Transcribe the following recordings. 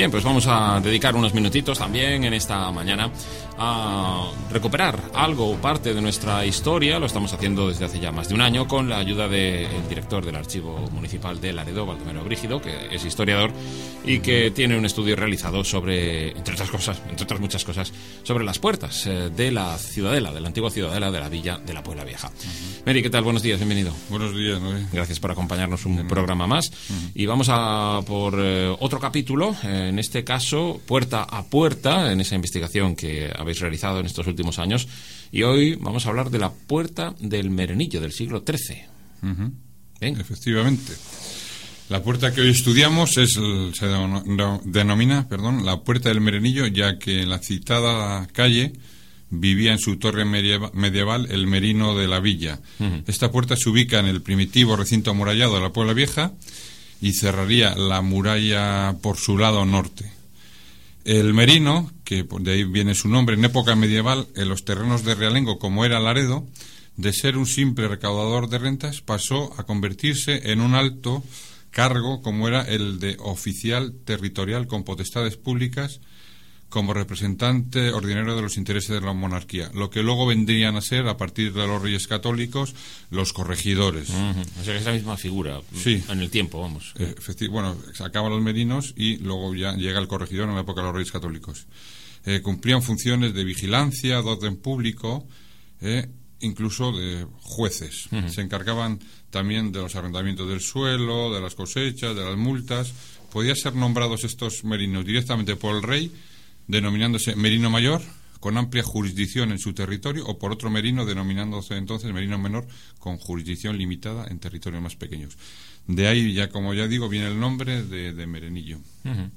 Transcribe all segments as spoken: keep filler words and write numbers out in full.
Bien, pues vamos a dedicar unos minutitos también en esta mañana a recuperar algo o parte de nuestra historia. Lo estamos haciendo desde hace ya más de un año con la ayuda del director del Archivo Municipal de Laredo, Baldomero Brígido, que es historiador y que tiene un estudio realizado sobre, entre otras cosas, entre otras muchas cosas, sobre las puertas de la ciudadela, de la antigua ciudadela de la villa de la Puebla Vieja. Uh-huh. Mary, ¿qué tal? Buenos días, bienvenido. Buenos días, Noé. Gracias por acompañarnos un programa más. Uh-huh. Y vamos a por eh, otro capítulo, eh, en este caso, puerta a puerta, en esa investigación que habéis realizado en estos últimos años. Y hoy vamos a hablar de la puerta del Merenillo del siglo trece. Uh-huh. ¿Bien? Efectivamente. La puerta que hoy estudiamos es se denomina, perdón, la puerta del Merenillo, ya que en la citada calle vivía en su torre medieval el merino de la villa. Uh-huh. Esta puerta se ubica en el primitivo recinto amurallado de la Puebla Vieja y cerraría la muralla por su lado norte. El merino, que de ahí viene su nombre, en época medieval, en los terrenos de realengo, como era Laredo, de ser un simple recaudador de rentas, pasó a convertirse en un alto cargo, como era el de oficial territorial con potestades públicas, como representante ordinario de los intereses de la monarquía, lo que luego vendrían a ser, a partir de los reyes católicos, los corregidores. Uh-huh. O sea, que es la misma figura, sí, en el tiempo, vamos. Efecti- bueno, se acaban los merinos y luego ya llega el corregidor en la época de los reyes católicos. Eh, cumplían funciones de vigilancia, de orden público, eh, incluso de jueces. Uh-huh. Se encargaban también de los arrendamientos del suelo, de las cosechas, de las multas. Podían ser nombrados estos merinos directamente por el rey, denominándose merino mayor, con amplia jurisdicción en su territorio, o por otro merino, denominándose entonces merino menor, con jurisdicción limitada en territorios más pequeños. De ahí, ya como ya digo, viene el nombre de, de Merenillo. Uh-huh.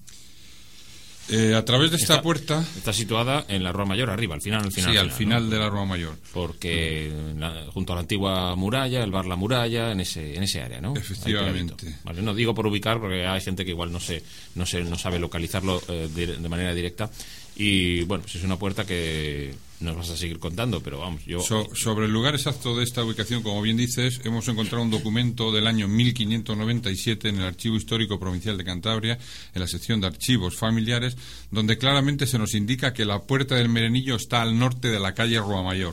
Eh, a través de esta está, puerta... Está situada en la Rúa Mayor, arriba, al final. Al final sí, al al final, final ¿no? de la Rúa Mayor. Porque la, junto a la antigua muralla, el bar La Muralla, en ese en ese área, ¿no? Efectivamente. Vale, no digo por ubicar, porque hay gente que igual no se no se no sabe localizarlo eh, de, de manera directa. Y bueno, pues es una puerta que nos vas a seguir contando, pero vamos, yo... So, sobre el lugar exacto de esta ubicación, como bien dices, hemos encontrado un documento del año mil quinientos noventa y siete en el Archivo Histórico Provincial de Cantabria, en la sección de archivos familiares, donde claramente se nos indica que la puerta del Merenillo está al norte de la calle Rúa Mayor.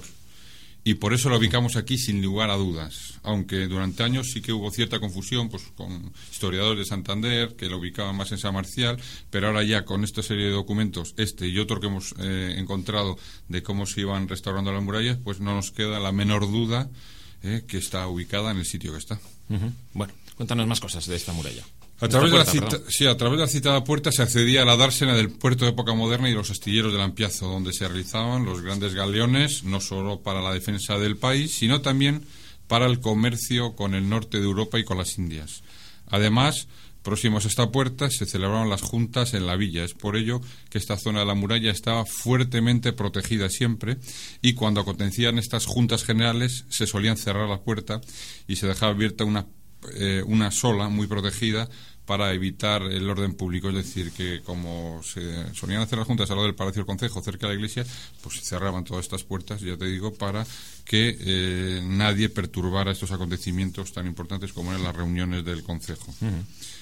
Y por eso la ubicamos aquí sin lugar a dudas, aunque durante años sí que hubo cierta confusión pues con historiadores de Santander que lo ubicaban más en San Marcial, pero ahora ya con esta serie de documentos, este y otro que hemos eh, encontrado de cómo se iban restaurando las murallas, pues no nos queda la menor duda eh, que está ubicada en el sitio que está. Uh-huh. Bueno, cuéntanos más cosas de esta muralla. A través, puerta, de la cita, sí, a través de la citada puerta se accedía a la dársena del puerto de época moderna y los astilleros del Ampiazo, donde se realizaban los grandes galeones, no solo para la defensa del país, sino también para el comercio con el norte de Europa y con las Indias. Además, próximos a esta puerta se celebraban las juntas en la villa. Es por ello que esta zona de la muralla estaba fuertemente protegida siempre, y cuando acontecían estas juntas generales se solían cerrar la puerta y se dejaba abierta una Eh, una sola, muy protegida, para evitar el orden público. Es decir, que como se solían hacer las juntas al lado del Palacio del Concejo, cerca de la iglesia, pues se cerraban todas estas puertas, ya te digo, para que eh, nadie perturbara estos acontecimientos tan importantes como eran las reuniones del Concejo. Uh-huh.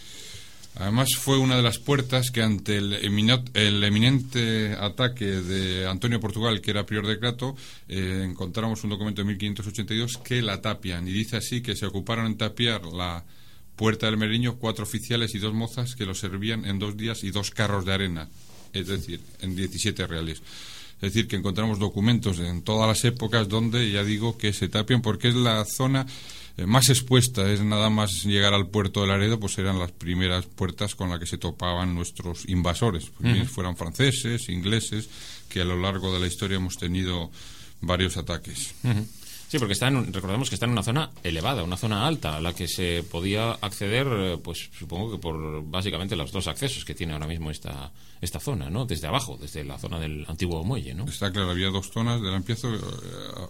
Además, fue una de las puertas que, ante el, eminot, el eminente ataque de Antonio Portugal, que era prior de Crato, eh, encontramos un documento de mil quinientos ochenta y dos que la tapian, y dice así que se ocuparon en tapiar la puerta del Merenillo cuatro oficiales y dos mozas que lo servían en dos días y dos carros de arena, es decir, en diecisiete reales. Es decir, que encontramos documentos en todas las épocas donde, ya digo, que se tapian, porque es la zona Eh, más expuesta. Es nada más llegar al puerto de Laredo, pues eran las primeras puertas con las que se topaban nuestros invasores, pues, uh-huh. fueran franceses, ingleses, que a lo largo de la historia hemos tenido varios ataques. Uh-huh. Sí, porque está en, recordemos que está en una zona elevada, una zona alta, a la que se podía acceder, pues supongo que por básicamente los dos accesos que tiene ahora mismo esta esta zona, ¿no? Desde abajo, desde la zona del antiguo muelle, ¿no? Está claro, había dos zonas del Ampiazo, eh,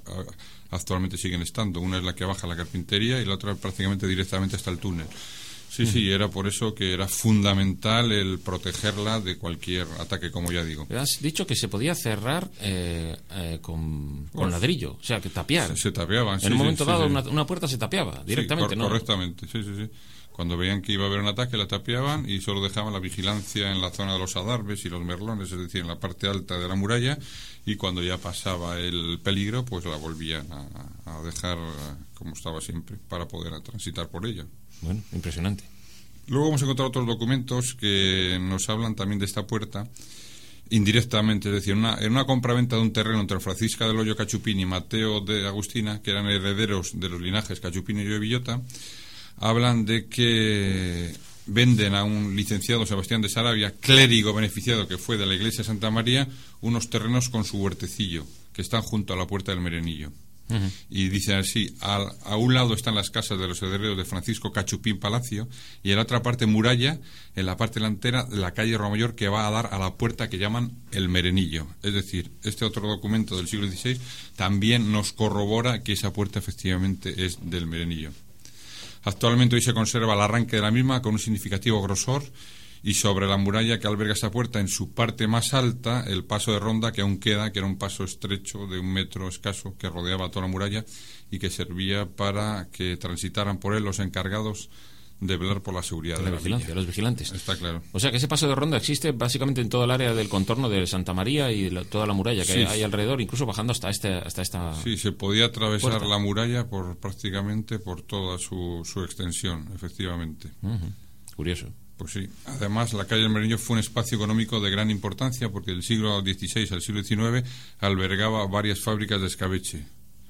actualmente siguen estando. Una es la que baja a la carpintería y la otra prácticamente directamente hasta el túnel. Sí, sí, era por eso que era fundamental el protegerla de cualquier ataque, como ya digo. Has dicho que se podía cerrar eh, eh, con, con ladrillo, o sea, que tapiar. Se, se tapiaban, sí. En un momento sí, sí, dado, sí. Una, una puerta se tapiaba directamente, sí, cor- ¿no? Correctamente, sí, sí, sí. Cuando veían que iba a haber un ataque, la tapiaban y solo dejaban la vigilancia en la zona de los adarves y los merlones, es decir, en la parte alta de la muralla, y cuando ya pasaba el peligro, pues la volvían a, a dejar como estaba siempre, para poder transitar por ella. Bueno, impresionante. Luego hemos encontrado otros documentos que nos hablan también de esta puerta indirectamente, es decir, una, en una compraventa de un terreno entre Francisca del Hoyo Cachupín y Mateo de Agustina, que eran herederos de los linajes Cachupín y de Villota, hablan de que venden a un licenciado Sebastián de Sarabia, clérigo beneficiado que fue de la iglesia de Santa María, unos terrenos con su huertecillo, que están junto a la puerta del Merenillo. Uh-huh. Y dicen así: a, a un lado están las casas de los herederos de Francisco Cachupín Palacio, y en la otra parte muralla, en la parte delantera de la calle Romayor, que va a dar a la puerta que llaman el Merenillo. Es decir, este otro documento del siglo dieciséis también nos corrobora que esa puerta efectivamente es del Merenillo. Actualmente hoy se conserva el arranque de la misma con un significativo grosor, y sobre la muralla que alberga esta puerta, en su parte más alta, el paso de ronda que aún queda, que era un paso estrecho de un metro escaso que rodeaba toda la muralla y que servía para que transitaran por él los encargados de velar por la seguridad de, de la vigilancia, villa. Los vigilantes. Está claro. O sea que ese paso de ronda existe básicamente en todo el área del contorno de Santa María y la, toda la muralla que sí, hay alrededor, incluso bajando hasta este hasta esta Sí, se podía atravesar puerta. La muralla por prácticamente por toda su, su extensión, efectivamente. Uh-huh. Curioso. Pues sí. Además, la calle del Merenillo fue un espacio económico de gran importancia porque del siglo dieciséis al siglo diecinueve albergaba varias fábricas de escabeche.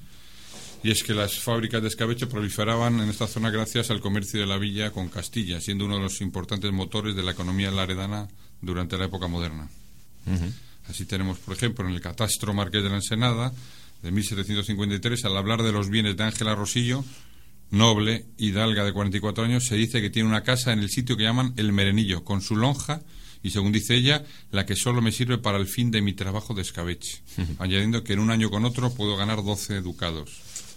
Y es que las fábricas de escabeche proliferaban en esta zona gracias al comercio de la villa con Castilla, siendo uno de los importantes motores de la economía laredana durante la época moderna. Uh-huh. Así tenemos, por ejemplo, en el Catastro Marqués de la Ensenada, de mil setecientos cincuenta y tres, al hablar de los bienes de Ángela Rosillo, noble, hidalga de cuarenta y cuatro años, se dice que tiene una casa en el sitio que llaman el Merenillo, con su lonja, y según dice ella, la que solo me sirve para el fin de mi trabajo de escabeche, uh-huh. añadiendo que en un año con otro puedo ganar doce ducados.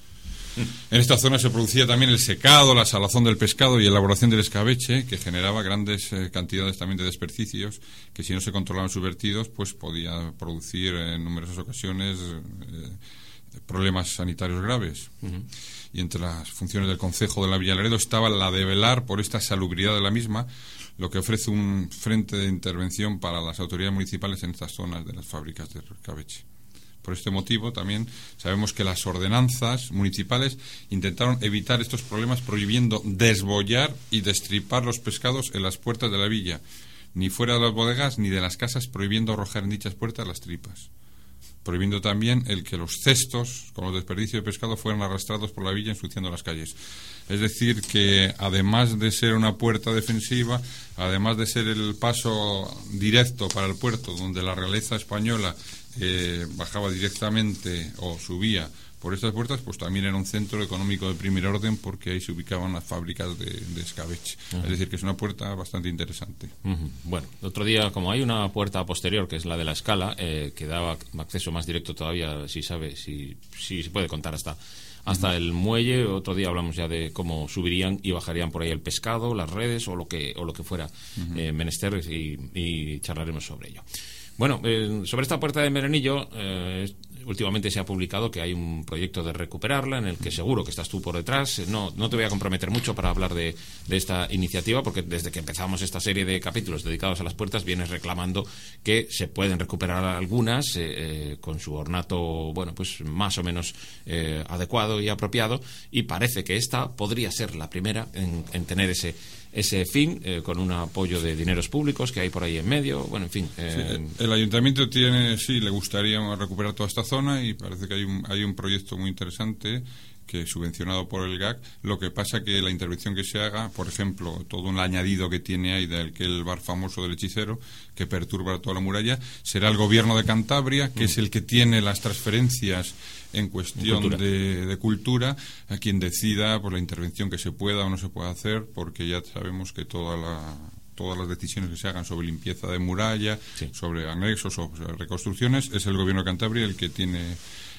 En esta zona se producía también el secado, la salazón del pescado y elaboración del escabeche, que generaba grandes eh, cantidades también de desperdicios, que si no se controlaban sus vertidos, pues podía producir en numerosas ocasiones eh, problemas sanitarios graves. Uh-huh. Y entre las funciones del concejo de la Villa Laredo estaba la de velar por esta salubridad de la misma, lo que ofrece un frente de intervención para las autoridades municipales en estas zonas de las fábricas de escabeche. Por este motivo también sabemos que las ordenanzas municipales intentaron evitar estos problemas prohibiendo desbollar y destripar los pescados en las puertas de la villa, ni fuera de las bodegas ni de las casas, prohibiendo arrojar en dichas puertas las tripas, prohibiendo también el que los cestos con los desperdicios de pescado fueran arrastrados por la villa ensuciando las calles. Es decir, que además de ser una puerta defensiva, además de ser el paso directo para el puerto, donde la realeza española eh, bajaba directamente o subía por estas puertas, pues también era un centro económico de primer orden, porque ahí se ubicaban las fábricas de, de escabeche. Uh-huh. Es decir, que es una puerta bastante interesante. Uh-huh. Bueno, otro día, como hay una puerta posterior, que es la de la Escala, eh, que daba acceso más directo todavía, si sabe, si, si se puede contar hasta... hasta uh-huh. el muelle. Otro día hablamos ya de cómo subirían y bajarían por ahí el pescado, las redes o lo que o lo que fuera uh-huh. eh, menester, y, y charlaremos sobre ello. Bueno, eh, sobre esta puerta de Merenillo, eh, últimamente se ha publicado que hay un proyecto de recuperarla, en el que seguro que estás tú por detrás. No, no te voy a comprometer mucho para hablar de, de esta iniciativa, porque desde que empezamos esta serie de capítulos dedicados a las puertas vienes reclamando que se pueden recuperar algunas eh, eh, con su ornato, bueno, pues más o menos eh, adecuado y apropiado, y parece que esta podría ser la primera en, en tener ese ese fin, eh, con un apoyo de dineros públicos que hay por ahí en medio. Bueno, en fin. Eh... Sí, el ayuntamiento tiene, sí, le gustaría recuperar toda esta zona, y parece que hay un, hay un proyecto muy interesante que es subvencionado por el G A C. Lo que pasa que la intervención que se haga, por ejemplo, todo un añadido que tiene ahí del que el bar famoso del hechicero, que perturba toda la muralla, será el gobierno de Cantabria, que mm. es el que tiene las transferencias en cuestión cultura. De, de cultura, a quien decida por la intervención que se pueda o no se pueda hacer, porque ya sabemos que toda la todas las decisiones que se hagan sobre limpieza de muralla, sí. sobre anexos o sobre reconstrucciones, es el gobierno de Cantabria el que tiene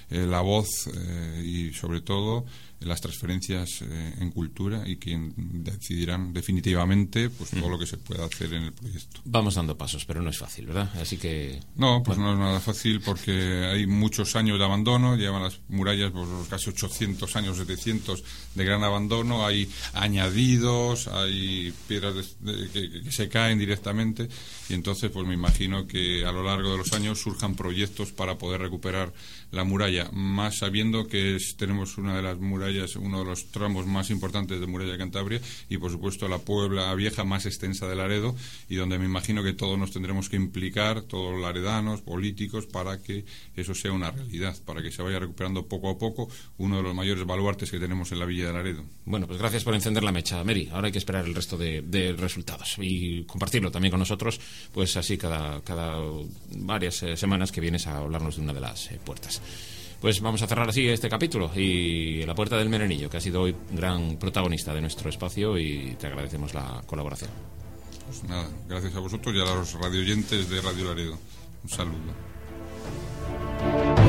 eh, la voz eh, y sobre todo las transferencias eh, en cultura, y quien decidirán definitivamente pues todo mm. lo que se pueda hacer en el proyecto. Vamos dando pasos, pero no es fácil, ¿verdad? Así que... No, pues bueno. no es nada fácil, porque hay muchos años de abandono, llevan las murallas pues, casi ochocientos años, setecientos de gran abandono, hay añadidos, hay piedras de, de, que, que se caen directamente, y entonces pues me imagino que a lo largo de los años surjan proyectos para poder recuperar la muralla, más sabiendo que es, tenemos una de las murallas, uno de los tramos más importantes de muralla de Cantabria, y por supuesto la Puebla Vieja más extensa de Laredo, y donde me imagino que todos nos tendremos que implicar, todos los laredanos, políticos, para que eso sea una realidad, para que se vaya recuperando poco a poco uno de los mayores baluartes que tenemos en la Villa de Laredo. Bueno, pues gracias por encender la mecha, Mary. Ahora hay que esperar el resto de, de resultados y compartirlo también con nosotros, pues así cada, cada varias eh, semanas que vienes a hablarnos de una de las eh, puertas. Pues vamos a cerrar así este capítulo y la Puerta del Merenillo, que ha sido hoy gran protagonista de nuestro espacio, y te agradecemos la colaboración. Pues nada, gracias a vosotros y a los radioyentes de Radio Laredo. Un saludo.